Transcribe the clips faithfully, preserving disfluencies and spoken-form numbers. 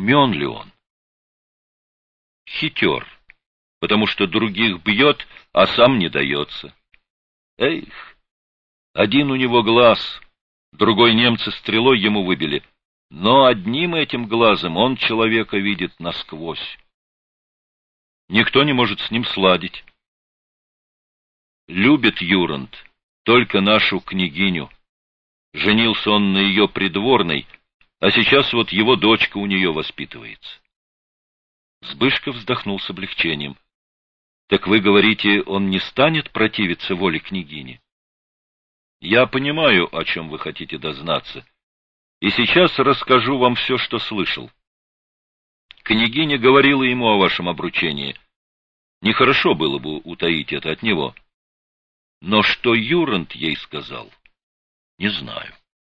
Умен ли он? Хитер, потому что других бьет, а сам не дается. Эх, один у него глаз, другой немцы стрелой ему выбили, но одним этим глазом он человека видит насквозь. Никто не может с ним сладить. Любит Юранд только нашу княгиню. Женился он на ее придворной, а сейчас вот его дочка у нее воспитывается. Збышка вздохнул с облегчением. — Так вы говорите, он не станет противиться воле княгини? — Я понимаю, о чем вы хотите дознаться, и сейчас расскажу вам все, что слышал. Княгиня говорила ему о вашем обручении. Нехорошо было бы утаить это от него. Но что Юранд ей сказал, не знаю.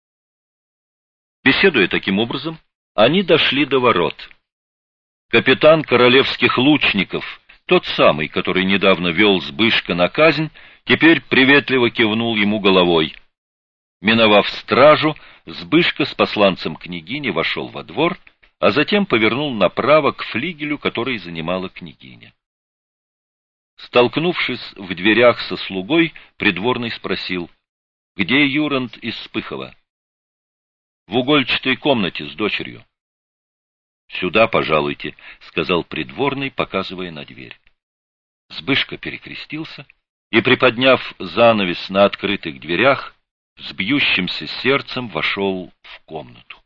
Беседуя таким образом, они дошли до ворот. Капитан королевских лучников, тот самый, который недавно вел Збышка на казнь, теперь приветливо кивнул ему головой. Миновав стражу, Збышка с посланцем княгини вошел во двор, а затем повернул направо к флигелю, который занимала княгиня. Столкнувшись в дверях со слугой, придворный спросил: — Где Юранд из Спыхова? — В угольчатой комнате с дочерью. — Сюда, пожалуйте, — сказал придворный, показывая на дверь. Збышка перекрестился и, приподняв занавес на открытых дверях, с бьющимся сердцем вошел в комнату.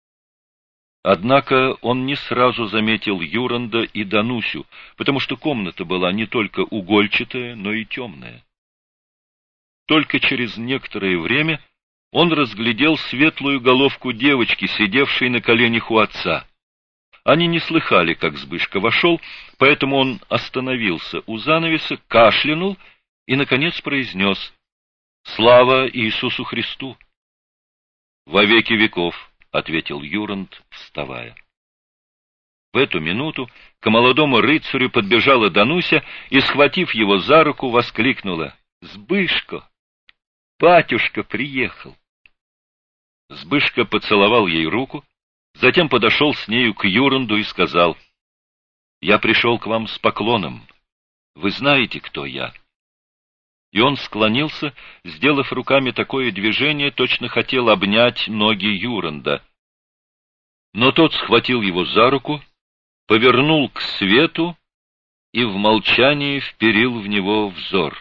Однако он не сразу заметил Юранда и Данусю, потому что комната была не только угольчатая, но и темная. Только через некоторое время он разглядел светлую головку девочки, сидевшей на коленях у отца. Они не слыхали, как Збышка вошел, поэтому он остановился у занавеса, кашлянул и, наконец, произнес: «Слава Иисусу Христу!» «Во веки веков», — ответил Юранд, вставая. В эту минуту к молодому рыцарю подбежала Дануся и, схватив его за руку, воскликнула: «Збышко! Батюшка приехал!» Збышка поцеловал ей руку, затем подошел с нею к Юранду и сказал: «Я пришел к вам с поклоном. Вы знаете, кто я?» И он склонился, сделав руками такое движение, точно хотел обнять ноги Юранда. Но тот схватил его за руку, повернул к свету и в молчании вперил в него взор.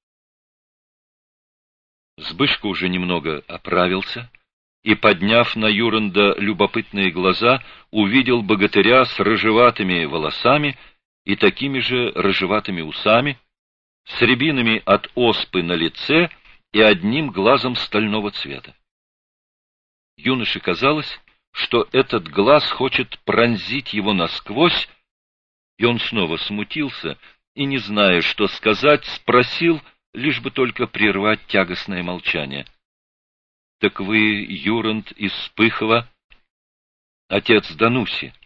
Збышка уже немного оправился и, подняв на Юранда любопытные глаза, увидел богатыря с рыжеватыми волосами и такими же рыжеватыми усами, с рябинами от оспы на лице и одним глазом стального цвета. Юноше казалось, что этот глаз хочет пронзить его насквозь, и он снова смутился и, не зная, что сказать, спросил, лишь бы только прервать тягостное молчание: — Так вы Юранд из Спыхова, отец Дануси?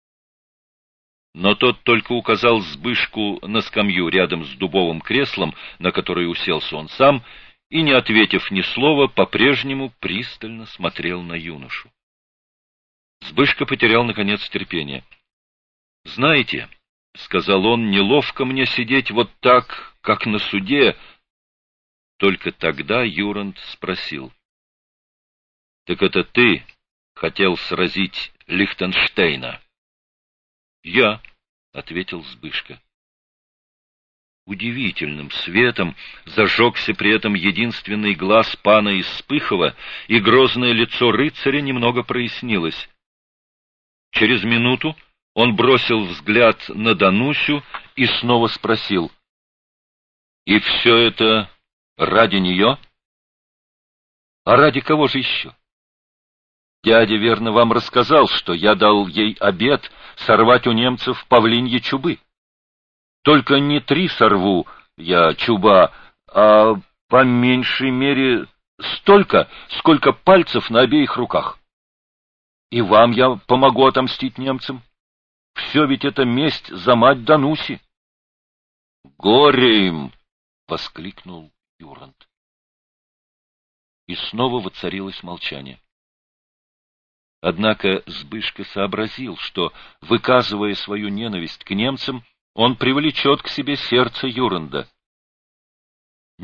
Но тот только указал Збышку на скамью рядом с дубовым креслом, на которое уселся он сам, и, не ответив ни слова, по-прежнему пристально смотрел на юношу. Збышка потерял, наконец, терпение. — Знаете, — сказал он, — неловко мне сидеть вот так, как на суде. Только тогда Юранд спросил: — Так это ты хотел сразить Лихтенштейна? — Я, — ответил Збышка. Удивительным светом зажегся при этом единственный глаз пана из Спыхова, и грозное лицо рыцаря немного прояснилось. Через минуту он бросил взгляд на Данусю и снова спросил: — И все это ради нее? — А ради кого же еще? Дядя верно вам рассказал, что я дал ей обет сорвать у немцев павлиньи чубы. Только не три сорву я чуба, а по меньшей мере столько, сколько пальцев на обеих руках. И вам я помогу отомстить немцам. Все ведь это месть за мать Дануси. — Горе им! — воскликнул Юранд. И снова воцарилось молчание. Однако Збышка сообразил, что, выказывая свою ненависть к немцам, он привлечет к себе сердце Юранда.